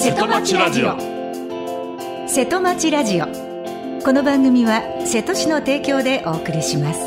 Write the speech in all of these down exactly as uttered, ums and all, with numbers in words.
瀬戸町ラジオ。 瀬戸町ラジオ。この番組は瀬戸市の提供でお送りします。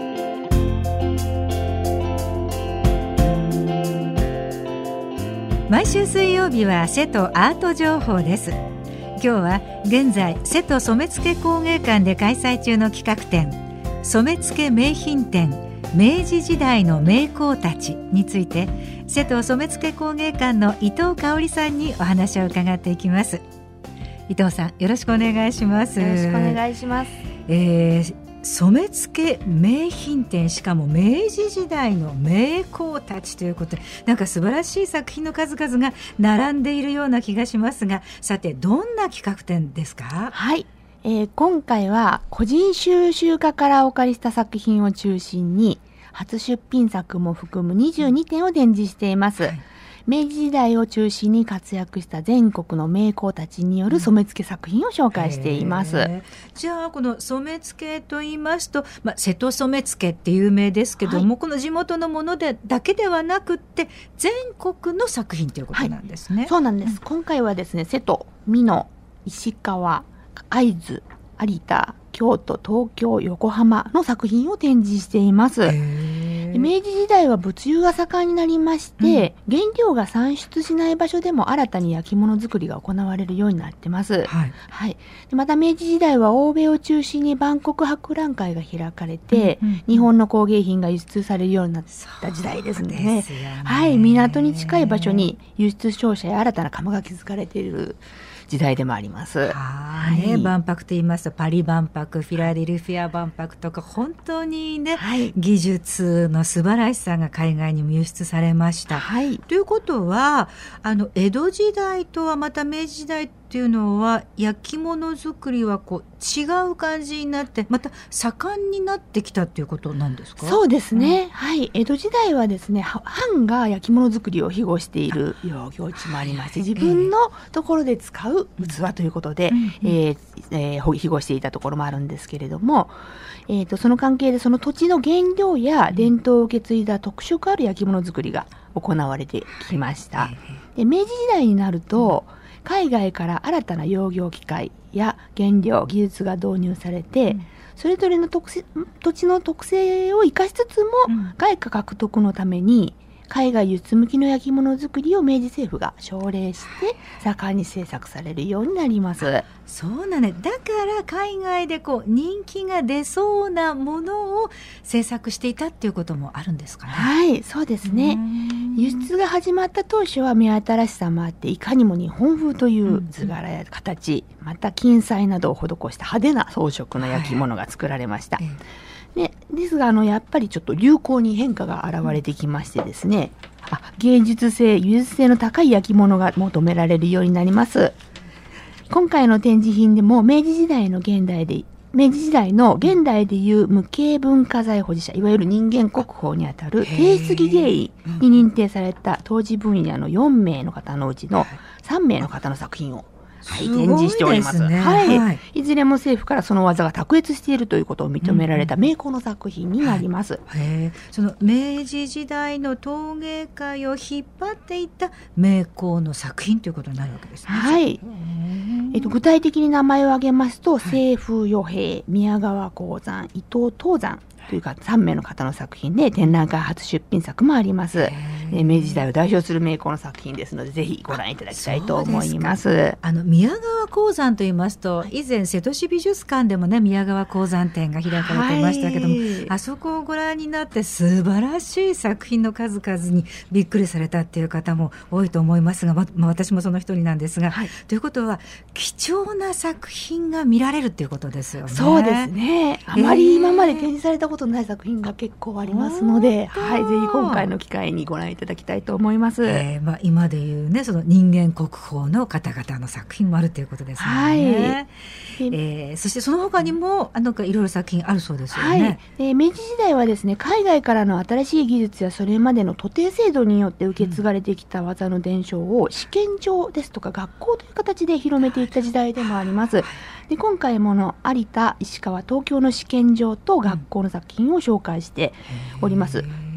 毎週水曜日は瀬戸アート情報です。今日は現在瀬戸染付工芸館で開催中の企画展、染付名品展明治時代の名工たちについて、瀬戸染付工芸館の伊藤香織さんにお話を伺っていきます。伊藤さん、よろしくお願いします。 よろしくお願いします。 えー、染付名品展、しかも明治時代の名工たちということで、なんか素晴らしい作品の数々が並んでいるような気がしますが、さてどんな企画展ですか？ はい、えー、今回は個人収集家からお借りした作品を中心に初出品作も含むにじゅうにてんを展示しています。はい、明治時代を中心に活躍した全国の名工たちによる染付作品を紹介しています。うん、 じゃあこの染付と言いますと、まあ、瀬戸染付って有名ですけども、はい、この地元のものでだけではなくって全国の作品ということなんですね。 はい、そうなんです。うん、今回はですね、瀬戸、美濃、石川、会津、有田、京都、東京、横浜の作品を展示しています。明治時代は物流が盛んになりまして、うん、原料が産出しない場所でも新たに焼き物作りが行われるようになってます。はいはい、でまた明治時代は欧米を中心に万国博覧会が開かれて、うんうんうん、日本の工芸品が輸出されるようになった時代ですね。ですよね。はい、港に近い場所に輸出商社や新たな窯が築かれている時代でもあります。 はい、ね、万博と言いますとパリ万博、フィラデルフィア万博とか本当にね、はい、技術の素晴らしさが海外にも輸出されました。はい、ということはあの江戸時代とはまた明治時代っていうのは焼き物作りはこう違う感じになってまた盛んになってきたっていうことなんですか？ そうですね。うん、はい、江戸時代はですね、藩が焼き物作りを庇護している養業地もありまして、自分のところで使う器ということで、うんえーえー、庇護していたところもあるんですけれども、えーと、その関係でその土地の原料や伝統を受け継いだ特色ある焼き物作りが行われてきました。で明治時代になると、海外から新たな養業機械や原料、技術が導入されて、うん、それぞれの特性土地の特性を生かしつつも、うん、外貨獲得のために海外輸出向きの焼き物作りを明治政府が奨励して盛んに制作されるようになります。 そうなんね。だから海外でこう人気が出そうなものを制作していたっていうこともあるんですかね。 はい、そうですね。輸出が始まった当初は目新しさもあって、いかにも日本風という図柄や形、うん、また金彩などを施した派手な装飾の焼き物が作られました。はいでですがあのやっぱりちょっと流行に変化が現れてきましてですね、あ芸術性、技術性の高い焼き物が求められるようになります。今回の展示品でも明治時代の現代で明治時代の現代でいう無形文化財保持者、いわゆる人間国宝にあたる帝杉芸員に認定された当時分野のよんめいの方のうちのさんめいの方の作品をはい、展示しております。ね、はい、はい。いずれも政府からその技が卓越しているということを認められた名工の作品になります。うんはい、へその明治時代の陶芸界を引っ張っていった名工の作品ということになるわけですね。 はい。えっと、具体的に名前を挙げますと、清風与平、宮川鉱山、伊藤東山というかさんめいの方の作品で展覧会初出品作もあります。明治時代を代表する名工の作品ですので、ぜひご覧いただきたいと思います。 あの宮川鉱山といいますと、以前瀬戸市美術館でもね宮川鉱山展が開かれていましたけども、はい、あそこをご覧になって素晴らしい作品の数々にびっくりされたっていう方も多いと思いますが、ままあ、私もその一人なんですが、はい、ということは貴重な作品が見られるっていうことですよね。 そうですね。あまり今まで展示されたことない作品が結構ありますので、はい、ぜひ今回の機会にご覧いただきたいと思います。 えーまあ、今でいうねその人間国宝の方々の作品もあるということですね。はい、えー、そしてその他にもなんかいろいろ作品あるそうですよね。はい、 えー、明治時代はですね、海外からの新しい技術やそれまでの徒弟制度によって受け継がれてきた技の伝承を試験場ですとか学校という形で広めていった時代でもあります。で今回もの有田、石川、東京の試験場と学校の作品を紹介しております。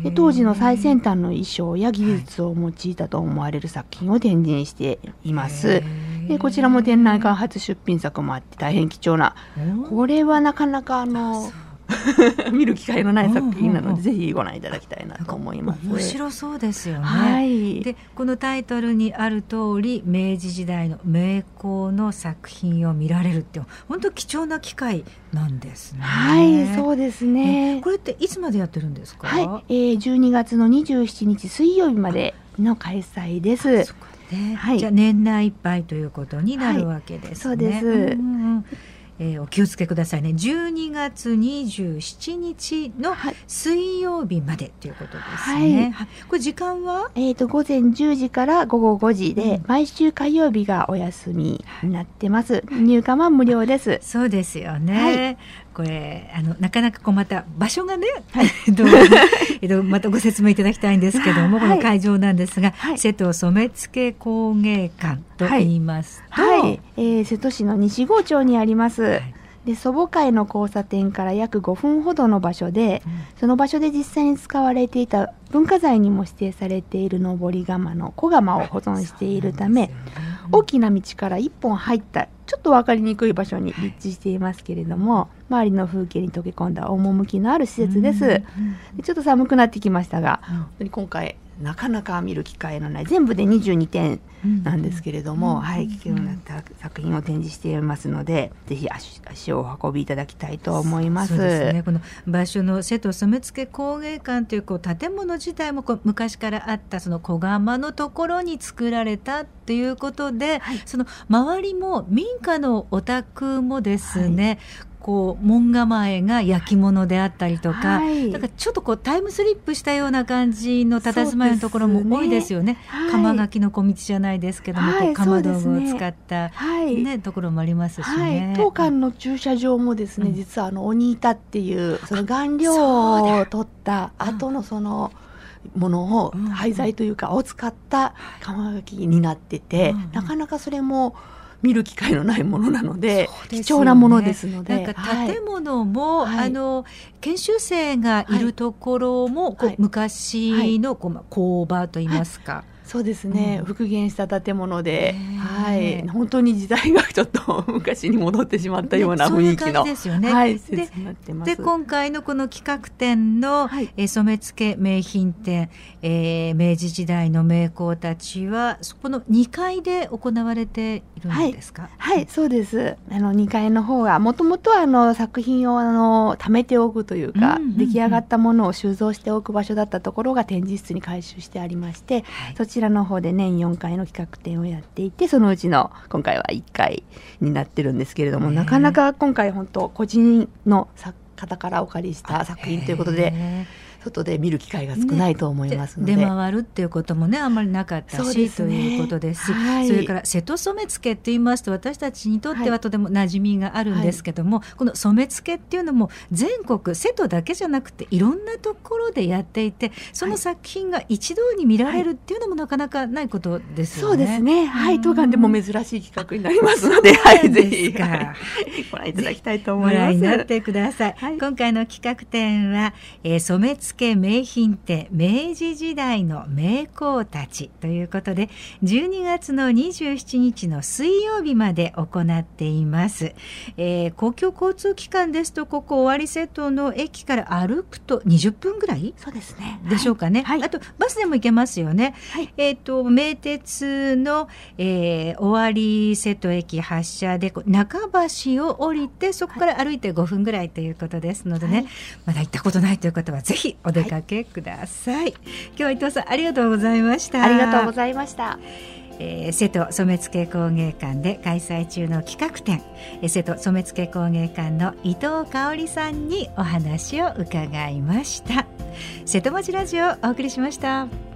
で当時の最先端の衣装や技術を用いたと思われる作品を展示しています。でこちらも展覧会初出品作もあって大変貴重な、これはなかなかあの見る機会のない作品なので、ぜひご覧いただきたいなと思います。 面白そうですよね、 はい、 でこのタイトルにある通り明治時代の名工の作品を見られるって本当貴重な機会なんですね。 はい、そうですね。 これっていつまでやってるんですか？ はい、えー、じゅうにがつのにじゅうしちにち水曜日までの開催です。 ね、はい、じゃあ年内いっぱいということになるわけですね。はい、 そうです、 うんうん、えー、お気をつけくださいね。じゅうにがつにじゅうしちにちの水曜日までということですね。はい、これ時間は、 えー、と午前じゅうじから午後ごじで、うん、毎週火曜日がお休みになってます。入館は無料です。 そうですよね。はい、これあのなかなかこうまた場所がね、はい、どうえっとまたご説明いただきたいんですけども、はい、この会場なんですが、はい、瀬戸染付工芸館と言いますと、 はいはい、えー、瀬戸市の西郷町にあります。はい、で祖母会の交差点から約ごふんほどの場所で、うん、その場所で実際に使われていた文化財にも指定されている登り窯の小窯を保存しているため、ね、うん、大きな道から一本入ったちょっと分かりにくい場所に立地していますけれども、周りの風景に溶け込んだ趣のある施設です。うんうん、でちょっと寒くなってきましたが、うん、本当に今回なかなか見る機会のない全部でにじゅうにてんなんですけれども、うん、はい、貴重な作品を展示していますので、ぜひ 足, 足をお運びいただきたいと思います。 そうですね、この場所の瀬戸染付工芸館という、こう建物自体もこう昔からあったその小窯のところに作られたということで、はい、その周りも民家のお宅もですね、はい、こう門構えが焼き物であったりとか、はい、だからちょっとこうタイムスリップしたような感じの佇まいのところも多いですよね。はい、釜垣の小道じゃないですけども、はい、こう釜道具を使った、はいね、ところもありますしね。 はい、当館の駐車場もですね、うん、実はあの鬼板っていうその顔料を取った後のそのものを、うん、廃材というかを使った釜垣になってて、うん、なかなかそれも見る機会のないものなの で, で、ね、貴重なものですので、 なんか建物も、はい、あの研修生がいるところも、はい、こう昔のこう工場といいますか、はい、 そうですね、うん、復元した建物で、はい、本当に時代がちょっと昔に戻ってしまったような雰囲気の、 ね、そういう感じですよね。 はい、施設になってます。 で今回のこの企画展の、はい、え染付名品展、えー、明治時代の名工たちはこのにかいで行われているんですか？ はい、はい、そうです。あのにかいの方がもともとは作品をあの貯めておくというか、うんうんうん、出来上がったものを収蔵しておく場所だったところが展示室に改修してありまして、はい、そちらの方で年よんかいの企画展をやっていて、そのうちの今回はいっかいになってるんですけれども、なかなか今回本当個人の方からお借りした作品ということで、外で見る機会が少ないと思いますので、 ね、出回るっていうこともねあんまりなかったし、ね、ということですし、はい、それから瀬戸染付って言いますと私たちにとってはとても馴染みがあるんですけども、はい、この染付っていうのも全国瀬戸だけじゃなくていろんなところでやっていて、その作品が一堂に見られるっていうのもなかなかないことですよね。 そうですね、はい、当館でも珍しい企画になりますので、はい、ぜひ、はい、ご覧いただきたいと思います。ご覧になってください。はい、今回の企画展は、えー、染付名品展明治時代の名工たちということでじゅうにがつのにじゅうしちにちの水曜日まで行っています。えー、公共交通機関ですとここ尾張瀬戸の駅から歩くとにじゅっぷんぐらいそうですねでしょうかね。 はい、 あとバスでも行けますよね。はい、えー、と名鉄の、えー、尾張瀬戸駅発車で中橋を降りてそこから歩いてごふんぐらいということですのでね、はい、まだ行ったことないという方はぜひお出かけ、はいください。今日は伊藤さんありがとうございました。 ありがとうございました。 えー、瀬戸染付工芸館で開催中の企画展、えー、瀬戸染付工芸館の伊藤香織さんにお話を伺いました。瀬戸町ラジオをお送りしました。